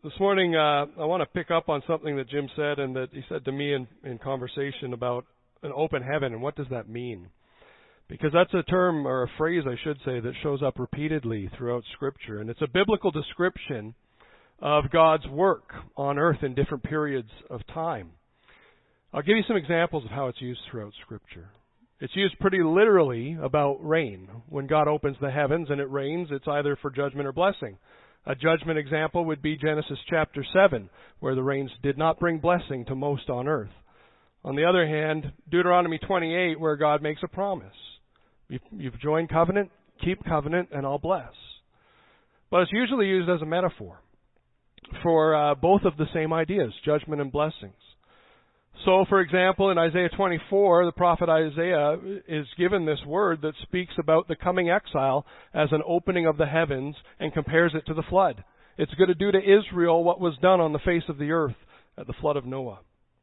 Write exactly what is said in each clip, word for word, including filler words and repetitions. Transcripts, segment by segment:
This morning, uh, I want to pick up on something that Jim said and that he said to me in, in conversation about an open heaven and what does that mean? Because that's a term, or a phrase I should say, that shows up repeatedly throughout Scripture. And it's a biblical description of God's work on earth in different periods of time. I'll give you some examples of how it's used throughout Scripture. It's used pretty literally about rain. When God opens the heavens and it rains, it's either for judgment or blessing. A judgment example would be Genesis chapter seven, where the rains did not bring blessing to most on earth. On the other hand, Deuteronomy twenty-eight, where God makes a promise. You've joined covenant, keep covenant, and I'll bless. But it's usually used as a metaphor for uh, both of the same ideas, judgment and blessings. So, for example, in Isaiah twenty-four, the prophet Isaiah is given this word that speaks about the coming exile as an opening of the heavens and compares it to the flood. It's going to do to Israel what was done on the face of the earth at the flood of Noah.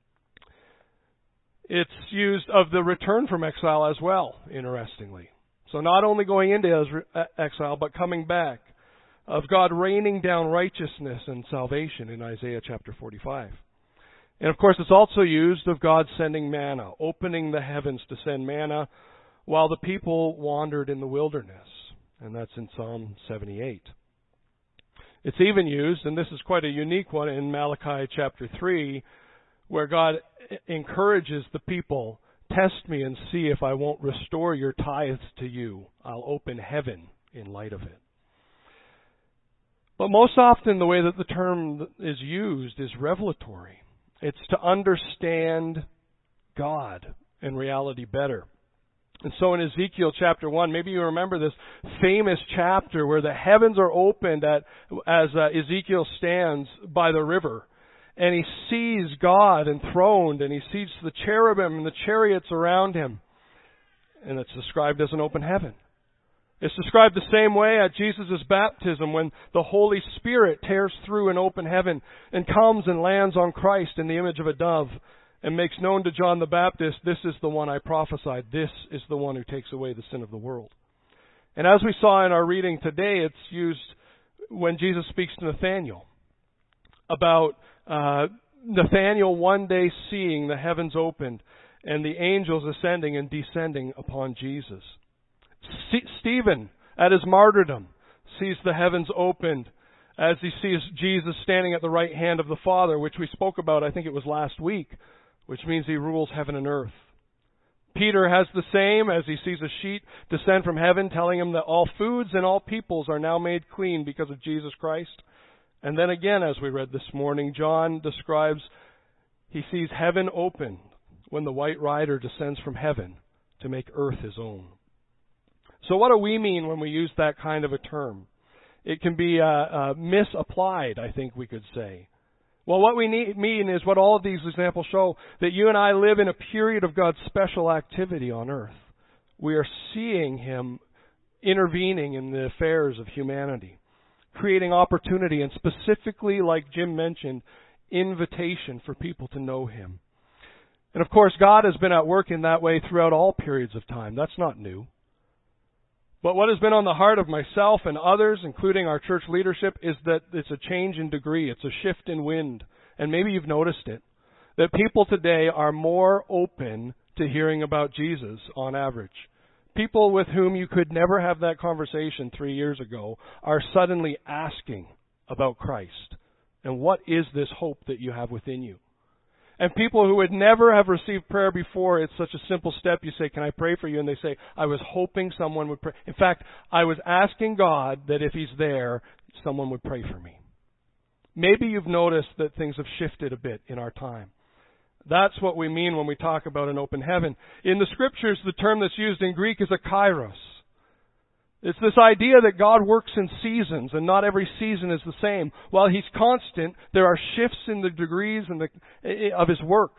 It's used of the return from exile as well, interestingly. So not only going into exile, but coming back. Of God raining down righteousness and salvation in Isaiah chapter forty-five. And of course, it's also used of God sending manna, opening the heavens to send manna while the people wandered in the wilderness. And that's in Psalm seventy-eight. It's even used, and this is quite a unique one, in Malachi chapter three, where God encourages the people, test me and see if I won't restore your tithes to you. I'll open heaven in light of it. But most often the way that the term is used is revelatory. It's to understand God and reality better. And so in Ezekiel chapter one, maybe you remember this famous chapter where the heavens are opened at, as uh, Ezekiel stands by the river. And he sees God enthroned, and he sees the cherubim and the chariots around him. And it's described as an open heaven. It's described the same way at Jesus' baptism when the Holy Spirit tears through an open heaven and comes and lands on Christ in the image of a dove and makes known to John the Baptist, this is the one I prophesied. This is the one who takes away the sin of the world. And as we saw in our reading today, it's used when Jesus speaks to Nathanael about uh, Nathanael one day seeing the heavens opened and the angels ascending and descending upon Jesus. Stephen, at his martyrdom, sees the heavens opened as he sees Jesus standing at the right hand of the Father, which we spoke about, I think it was last week, which means he rules heaven and earth. Peter has the same as he sees a sheet descend from heaven telling him that all foods and all peoples are now made clean because of Jesus Christ. And then again, as we read this morning, John describes he sees heaven open when the white rider descends from heaven to make earth his own. So what do we mean when we use that kind of a term? It can be uh, uh, misapplied, I think we could say. Well, what we need, mean is what all of these examples show, that you and I live in a period of God's special activity on earth. We are seeing Him intervening in the affairs of humanity, creating opportunity, and specifically, like Jim mentioned, invitation for people to know Him. And of course, God has been at work in that way throughout all periods of time. That's not new. But what has been on the heart of myself and others, including our church leadership, is that it's a change in degree. It's a shift in wind. And maybe you've noticed it. That people today are more open to hearing about Jesus on average. People with whom you could never have that conversation three years ago are suddenly asking about Christ. And what is this hope that you have within you? And people who would never have received prayer before, it's such a simple step. You say, can I pray for you? And they say, I was hoping someone would pray. In fact, I was asking God that if He's there, someone would pray for me. Maybe you've noticed that things have shifted a bit in our time. That's what we mean when we talk about an open heaven. In the Scriptures, the term that's used in Greek is a kairos. It's this idea that God works in seasons, and not every season is the same. While He's constant, there are shifts in the degrees and the, of His work.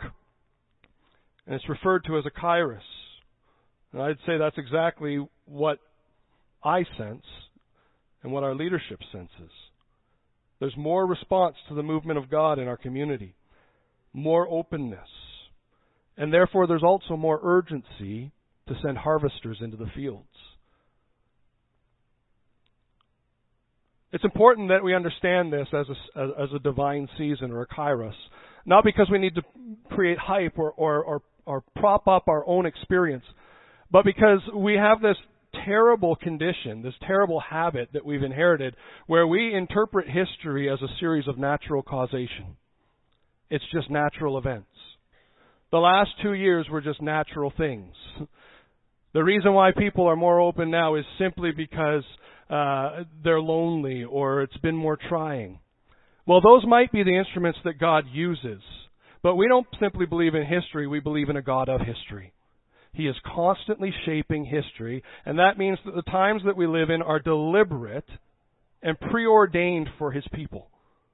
And it's referred to as a kairos. And I'd say that's exactly what I sense and what our leadership senses. There's more response to the movement of God in our community, more openness, and therefore there's also more urgency to send harvesters into the fields. It's important that we understand this as a, as a divine season or a kairos. Not because we need to create hype or, or, or, or prop up our own experience, but because we have this terrible condition, this terrible habit that we've inherited where we interpret history as a series of natural causation. It's just natural events. The last two years were just natural things. The reason why people are more open now is simply because uh, they're lonely or it's been more trying. Well, those might be the instruments that God uses, but we don't simply believe in history, we believe in a God of history. He is constantly shaping history, and that means that the times that we live in are deliberate and preordained for His people.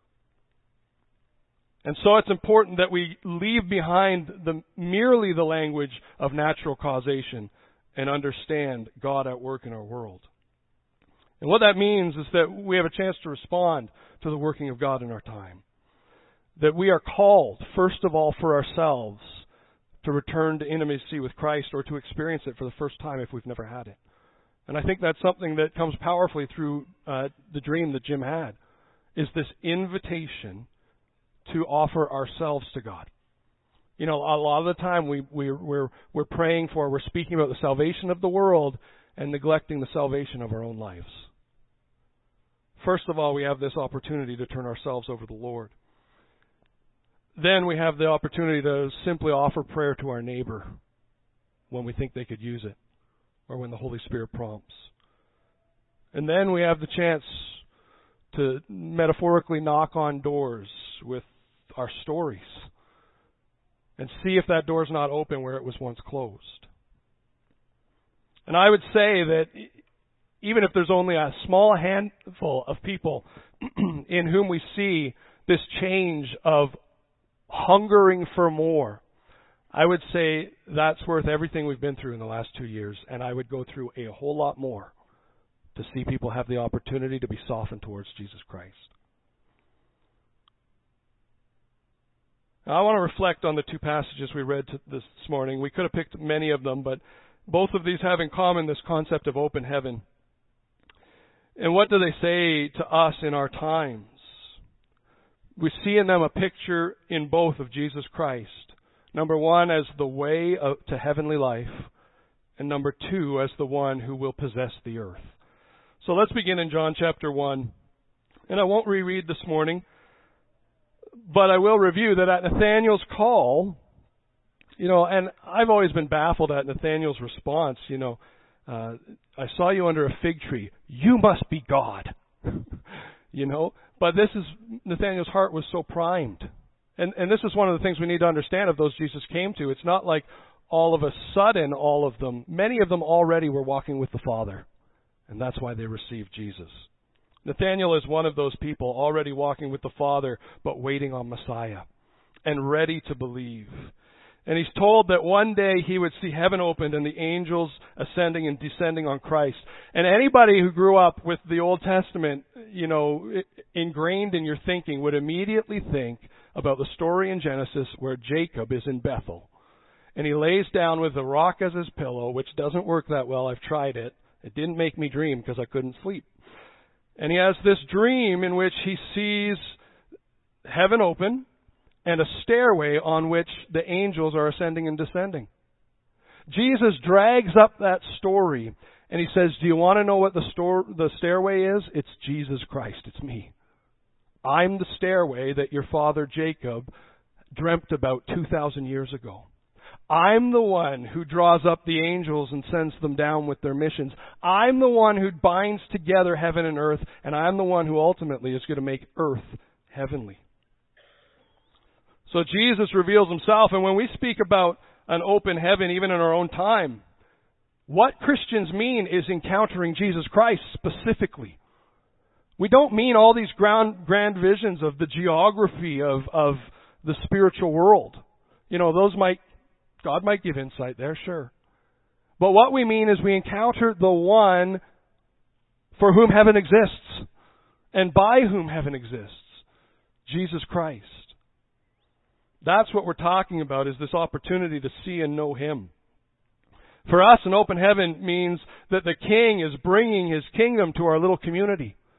And so it's important that we leave behind the, merely the language of natural causation and understand God at work in our world. And what that means is that we have a chance to respond to the working of God in our time. That we are called, first of all, for ourselves, to return to intimacy with Christ or to experience it for the first time if we've never had it. And I think that's something that comes powerfully through uh, the dream that Jim had, is this invitation to offer ourselves to God. You know, a lot of the time we, we, we're, we're praying for, we're speaking about the salvation of the world and neglecting the salvation of our own lives. First of all, we have this opportunity to turn ourselves over to the Lord. Then we have the opportunity to simply offer prayer to our neighbor when we think they could use it or when the Holy Spirit prompts. And then we have the chance to metaphorically knock on doors with our stories and see if that door's not open where it was once closed. And I would say that even if there's only a small handful of people in whom we see this change of hungering for more, I would say that's worth everything we've been through in the last two years, and I would go through a whole lot more to see people have the opportunity to be softened towards Jesus Christ. Now, I want to reflect on the two passages we read this morning. We could have picked many of them, but both of these have in common this concept of open heaven. And what do they say to us in our times? We see in them a picture in both of Jesus Christ. Number one, as the way to heavenly life. And number two, as the one who will possess the earth. So let's begin in John chapter one. And I won't reread this morning, but I will review that at Nathanael's call, you know, and I've always been baffled at Nathanael's response, you know, uh, I saw you under a fig tree. You must be God. You know, but this is, Nathanael's heart was so primed. And, and this is one of the things we need to understand of those Jesus came to. It's not like all of a sudden all of them, many of them already were walking with the Father. And that's why they received Jesus. Nathanael is one of those people already walking with the Father, but waiting on Messiah and ready to believe. And he's told that one day he would see heaven opened and the angels ascending and descending on Christ. And anybody who grew up with the Old Testament, you know, ingrained in your thinking would immediately think about the story in Genesis where Jacob is in Bethel. And he lays down with the rock as his pillow, which doesn't work that well. I've tried it. It didn't make me dream because I couldn't sleep. And he has this dream in which he sees heaven open and a stairway on which the angels are ascending and descending. Jesus drags up that story and he says, do you want to know what the, store, the stairway is? It's Jesus Christ. It's me. I'm the stairway that your father Jacob dreamt about two thousand years ago. I'm the one who draws up the angels and sends them down with their missions. I'm the one who binds together heaven and earth, and I'm the one who ultimately is going to make earth heavenly. So Jesus reveals himself, and when we speak about an open heaven, even in our own time, what Christians mean is encountering Jesus Christ specifically. We don't mean all these grand, grand visions of the geography of, of the spiritual world. You know, those might, God might give insight there, sure. But what we mean is we encounter the one for whom heaven exists and by whom heaven exists, Jesus Christ. That's what we're talking about, is this opportunity to see and know Him. For us, an open heaven means that the King is bringing His kingdom to our little community.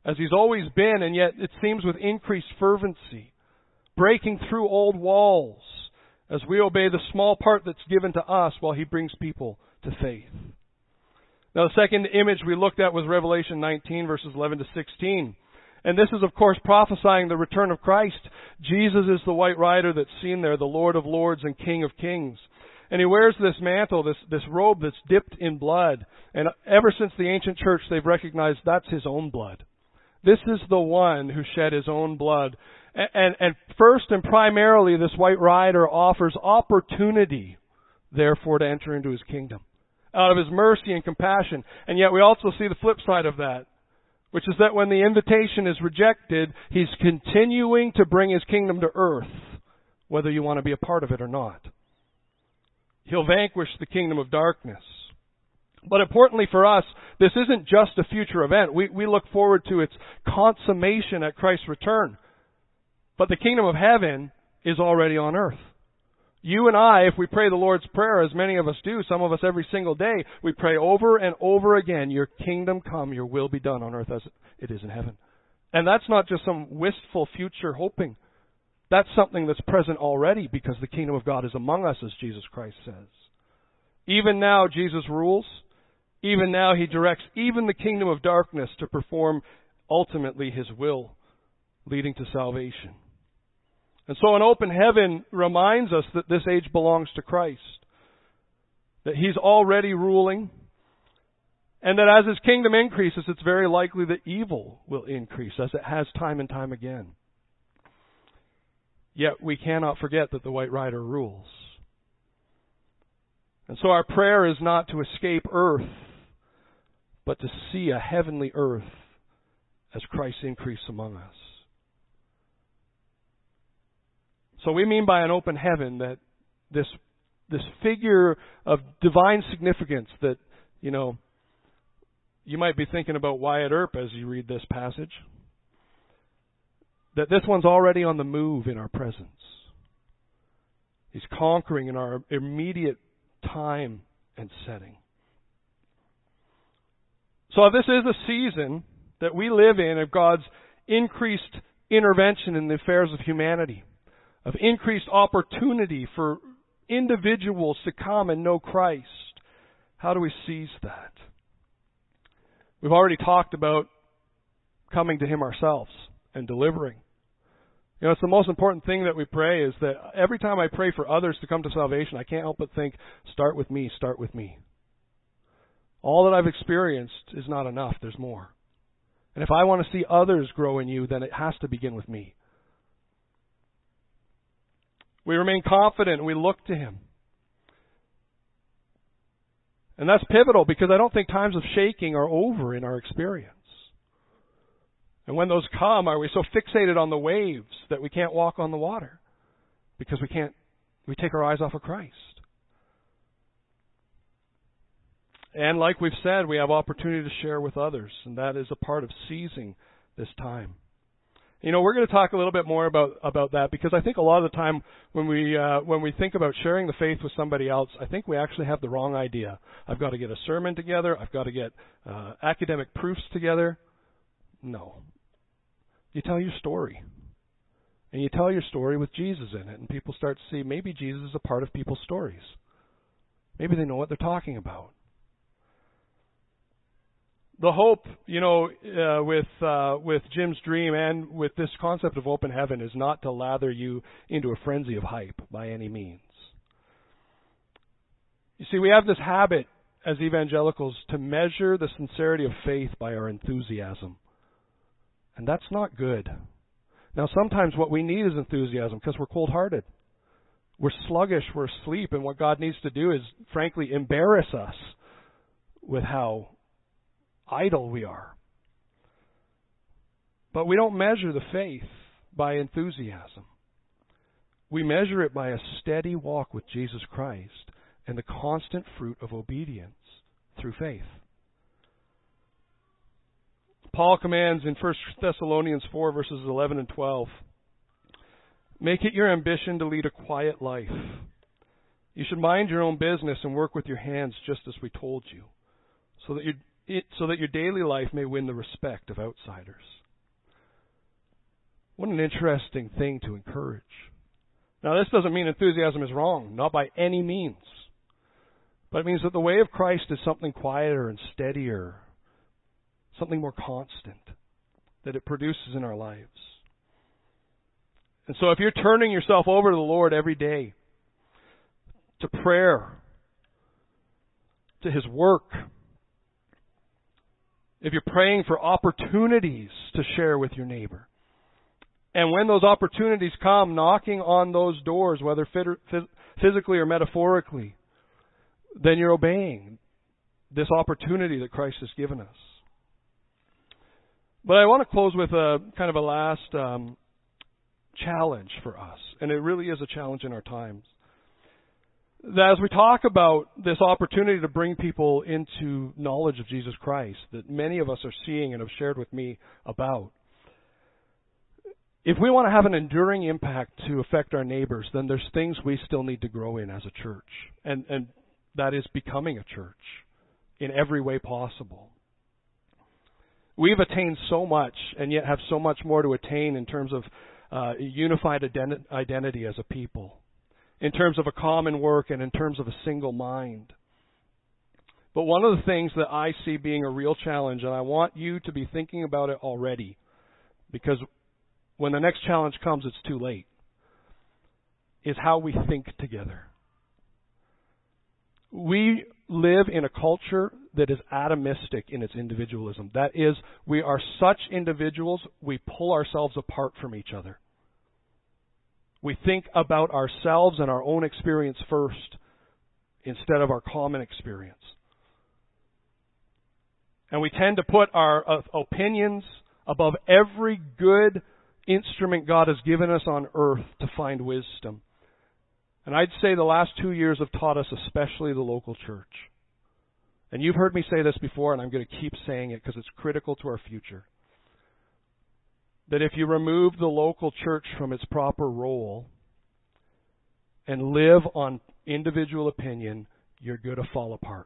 as He's always been, and yet it seems with increased fervency, breaking through old walls as we obey the small part that's given to us while He brings people to faith. Now, the second image we looked at was Revelation nineteen, verses eleven to sixteen. And this is, of course, prophesying the return of Christ. Jesus is the white rider that's seen there, the Lord of lords and King of kings. And He wears this mantle, this, this robe that's dipped in blood. And ever since the ancient church, they've recognized that's His own blood. This is the one who shed His own blood. And, and, and first and primarily, this white rider offers opportunity, therefore, to enter into His kingdom, out of His mercy and compassion. And yet we also see the flip side of that, which is that when the invitation is rejected, He's continuing to bring His kingdom to earth, whether you want to be a part of it or not. He'll vanquish the kingdom of darkness. But importantly for us, this isn't just a future event. We, we look forward to its consummation at Christ's return. But the kingdom of heaven is already on earth. You and I, if we pray the Lord's Prayer, as many of us do, some of us every single day, we pray over and over again, your kingdom come, your will be done on earth as it is in heaven. And that's not just some wistful future hoping. That's something that's present already because the kingdom of God is among us, as Jesus Christ says. Even now, Jesus rules. Even now, He directs even the kingdom of darkness to perform ultimately His will, leading to salvation. And so an open heaven reminds us that this age belongs to Christ, that He's already ruling, and that as His kingdom increases, it's very likely that evil will increase, as it has time and time again. Yet we cannot forget that the white rider rules. And so our prayer is not to escape earth, but to see a heavenly earth as Christ increase among us. So we mean by an open heaven that this this figure of divine significance that, you know, you might be thinking about Wyatt Earp as you read this passage, that this one's already on the move in our presence. He's conquering in our immediate time and setting. So if this is a season that we live in of God's increased intervention in the affairs of humanity, of increased opportunity for individuals to come and know Christ, how do we seize that? We've already talked about coming to Him ourselves and delivering. You know, it's the most important thing that we pray is that every time I pray for others to come to salvation, I can't help but think, start with me, start with me. All that I've experienced is not enough. There's more. And if I want to see others grow in you, then it has to begin with me. We remain confident and we look to Him. And that's pivotal because I don't think times of shaking are over in our experience. And when those come, are we so fixated on the waves that we can't walk on the water? Because we can't, we take our eyes off of Christ. And like we've said, we have opportunity to share with others, and that is a part of seizing this time. You know, we're going to talk a little bit more about, about that because I think a lot of the time when we uh, when we think about sharing the faith with somebody else, I think we actually have the wrong idea. I've got to get a sermon together. I've got to get uh, academic proofs together. No. You tell your story. And you tell your story with Jesus in it. And people start to see maybe Jesus is a part of people's stories. Maybe they know what they're talking about. The hope, you know, uh, with uh, with Jim's dream and with this concept of open heaven is not to lather you into a frenzy of hype by any means. You see, we have this habit as evangelicals to measure the sincerity of faith by our enthusiasm. And that's not good. Now, sometimes what we need is enthusiasm because we're cold-hearted. We're sluggish, we're asleep, and what God needs to do is, frankly, embarrass us with how idle we are. But we don't measure the faith by enthusiasm. We measure it by a steady walk with Jesus Christ and the constant fruit of obedience through faith. Paul commands in First Thessalonians four, verses eleven and twelve, make it your ambition to lead a quiet life. You should mind your own business and work with your hands just as we told you, so that your, it, so that your daily life may win the respect of outsiders. What an interesting thing to encourage. Now, this doesn't mean enthusiasm is wrong, not by any means. But it means that the way of Christ is something quieter and steadier, something more constant that it produces in our lives. And so if you're turning yourself over to the Lord every day, to prayer, to His work, if you're praying for opportunities to share with your neighbor, and when those opportunities come, knocking on those doors, whether physically or metaphorically, then you're obeying this opportunity that Christ has given us. But I want to close with a kind of a last um, challenge for us, and it really is a challenge in our times. That as we talk about this opportunity to bring people into knowledge of Jesus Christ that many of us are seeing and have shared with me about, if we want to have an enduring impact to affect our neighbors, then there's things we still need to grow in as a church, and, and that is becoming a church in every way possible. We've attained so much and yet have so much more to attain in terms of uh, unified identi- identity as a people, in terms of a common work and in terms of a single mind. But one of the things that I see being a real challenge, and I want you to be thinking about it already, because when the next challenge comes, it's too late, is how we think together. We live in a culture that is atomistic in its individualism. That is, we are such individuals, we pull ourselves apart from each other. We think about ourselves and our own experience first instead of our common experience. And we tend to put our uh, opinions above every good instrument God has given us on earth to find wisdom. And I'd say the last two years have taught us, especially the local church. And you've heard me say this before, and I'm going to keep saying it because it's critical to our future. That if you remove the local church from its proper role and live on individual opinion, you're going to fall apart.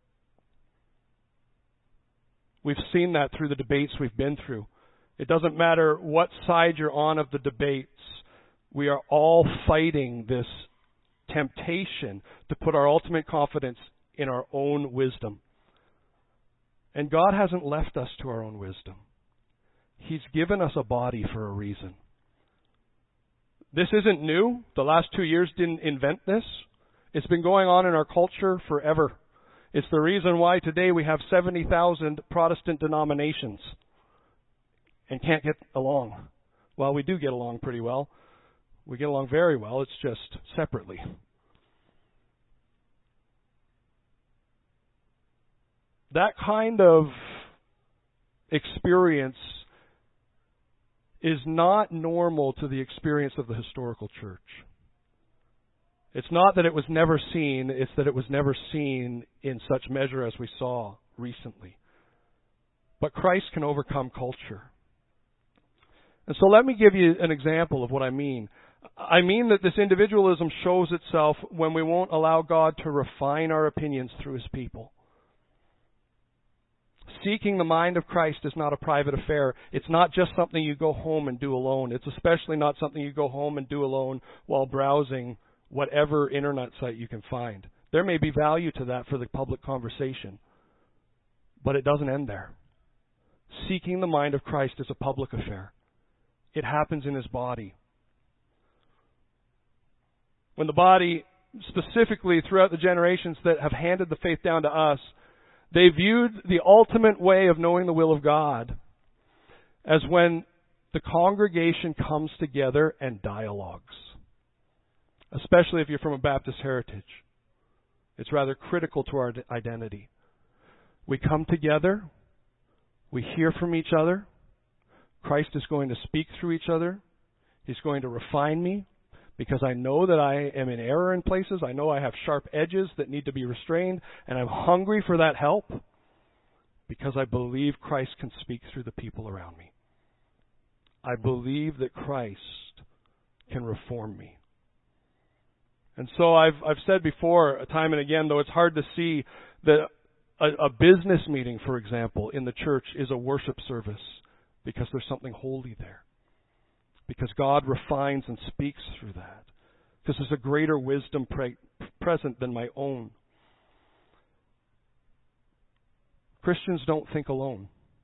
We've seen that through the debates we've been through. It doesn't matter what side you're on of the debates. We are all fighting this temptation to put our ultimate confidence in our own wisdom. And God hasn't left us to our own wisdom. He's given us a body for a reason. This isn't new. The last two years didn't invent this. It's been going on in our culture forever. It's the reason why today we have seventy thousand Protestant denominations and can't get along. Well, we do get along pretty well. We get along very well. It's just separately. That kind of experience is not normal to the experience of the historical church. It's not that it was never seen, it's that it was never seen in such measure as we saw recently. But Christ can overcome culture. And so let me give you an example of what I mean. I mean that this individualism shows itself when we won't allow God to refine our opinions through His people. Seeking the mind of Christ is not a private affair. It's not just something you go home and do alone. It's especially not something you go home and do alone while browsing whatever internet site you can find. There may be value to that for the public conversation, but it doesn't end there. Seeking the mind of Christ is a public affair. It happens in His body. When the body, specifically throughout the generations that have handed the faith down to us, they viewed the ultimate way of knowing the will of God as when the congregation comes together and dialogues. Especially if you're from a Baptist heritage. It's rather critical to our identity. We come together. We hear from each other. Christ is going to speak through each other. He's going to refine me because I know that I am in error in places. I know I have sharp edges that need to be restrained, and I'm hungry for that help because I believe Christ can speak through the people around me. I believe that Christ can reform me. And so I've I've said before, time and again, though it's hard to see, that a, a business meeting, for example, in the church is a worship service because there's something holy there. because God refines and speaks through that. Because there's a greater wisdom pre- present than my own. Christians don't think alone.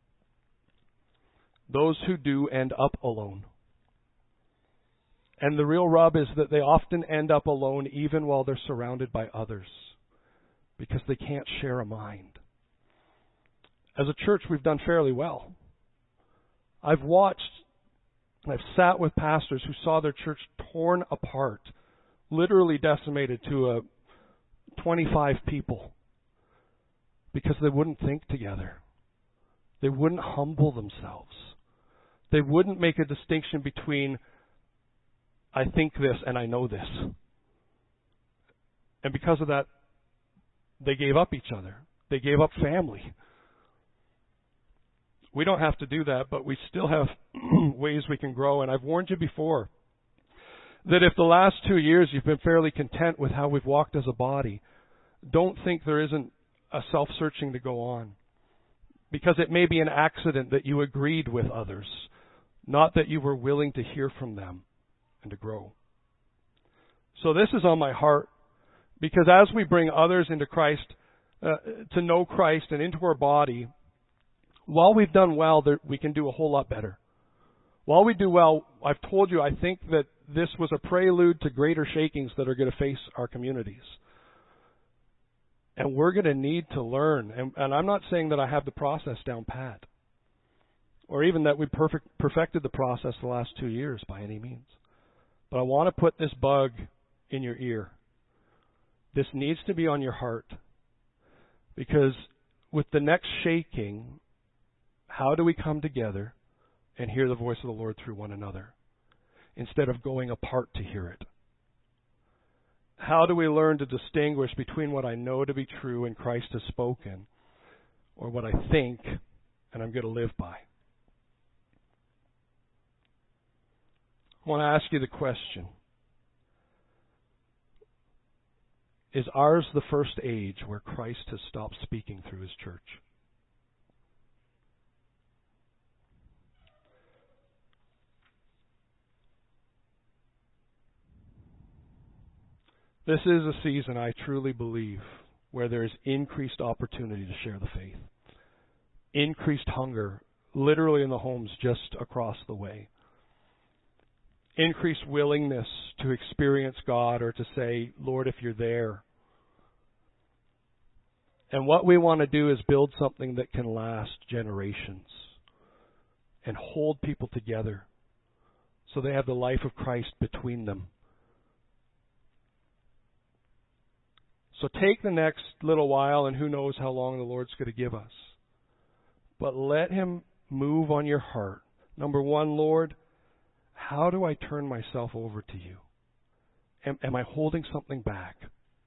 Those who do end up alone. And the real rub is that they often end up alone even while they're surrounded by others, because they can't share a mind. As a church, we've done fairly well. I've watched, I've sat with pastors who saw their church torn apart, literally decimated to a twenty-five people, because they wouldn't think together. They wouldn't humble themselves. They wouldn't make a distinction between I think this and I know this. And because of that, they gave up each other. They gave up family. We don't have to do that, but we still have ways we can grow. And I've warned you before that if the last two years you've been fairly content with how we've walked as a body, don't think there isn't a self-searching to go on. Because it may be an accident that you agreed with others, not that you were willing to hear from them and to grow. So this is on my heart, because as we bring others into Christ, uh, to know Christ and into our body, while we've done well, there, we can do a whole lot better. While we do well, I've told you, I think that this was a prelude to greater shakings that are going to face our communities. And we're going to need to learn. And, and I'm not saying that I have the process down pat, or even that we perfect, perfected the process the last two years by any means. But I want to put this bug in your ear. This needs to be on your heart. Because with the next shaking, how do we come together and hear the voice of the Lord through one another, instead of going apart to hear it? How do we learn to distinguish between what I know to be true and Christ has spoken, or what I think and I'm going to live by? I want to ask you the question. Is ours the first age where Christ has stopped speaking through His church? This is a season, I truly believe, where there is increased opportunity to share the faith. Increased hunger, literally in the homes just across the way. Increased willingness to experience God, or to say, Lord, if you're there. And what we want to do is build something that can last generations and hold people together so they have the life of Christ between them. So take the next little while, and who knows how long the Lord's going to give us. But let Him move on your heart. Number one, Lord, how do I turn myself over to You? Am, am I holding something back?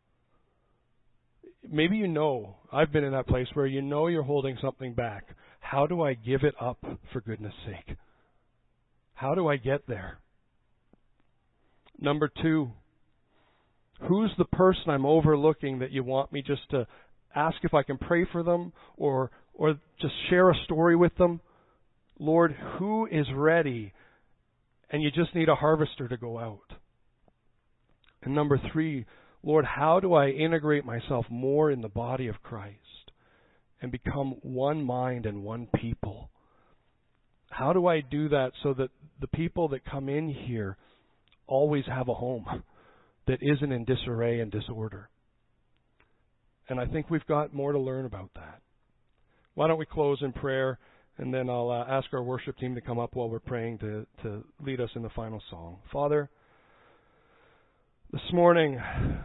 Maybe you know, I've been in that place where you know you're holding something back. How do I give it up, for goodness sake? How do I get there? Number two, who's the person I'm overlooking that You want me just to ask if I can pray for them, or or just share a story with them? Lord, who is ready and you just need a harvester to go out? And number three, Lord, how do I integrate myself more in the body of Christ and become one mind and one people? How do I do that so that the people that come in here always have a home that isn't in disarray and disorder? And I think we've got more to learn about that. Why don't we close in prayer, and then I'll uh, ask our worship team to come up while we're praying to, to lead us in the final song. Father, this morning,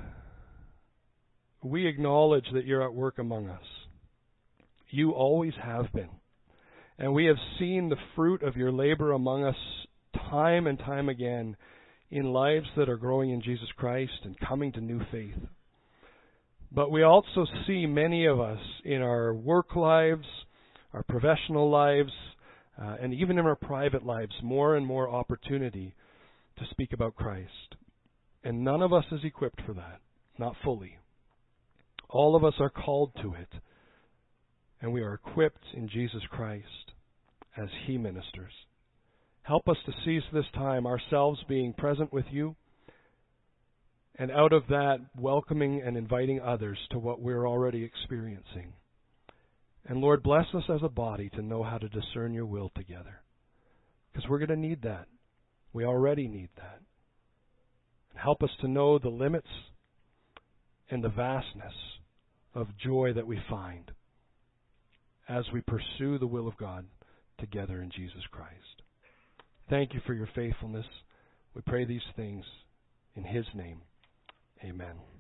we acknowledge that You're at work among us. You always have been. And we have seen the fruit of Your labor among us time and time again in lives that are growing in Jesus Christ and coming to new faith. But we also see many of us in our work lives, our professional lives, uh, and even in our private lives, more and more opportunity to speak about Christ. And none of us is equipped for that, not fully. All of us are called to it, and we are equipped in Jesus Christ as He ministers. Help us to seize this time, ourselves being present with you, and out of that, welcoming and inviting others to what we're already experiencing. And Lord, bless us as a body to know how to discern your will together, because we're going to need that. We already need that. And help us to know the limits and the vastness of joy that we find as we pursue the will of God together in Jesus Christ. Thank you for your faithfulness. We pray these things in His name. Amen.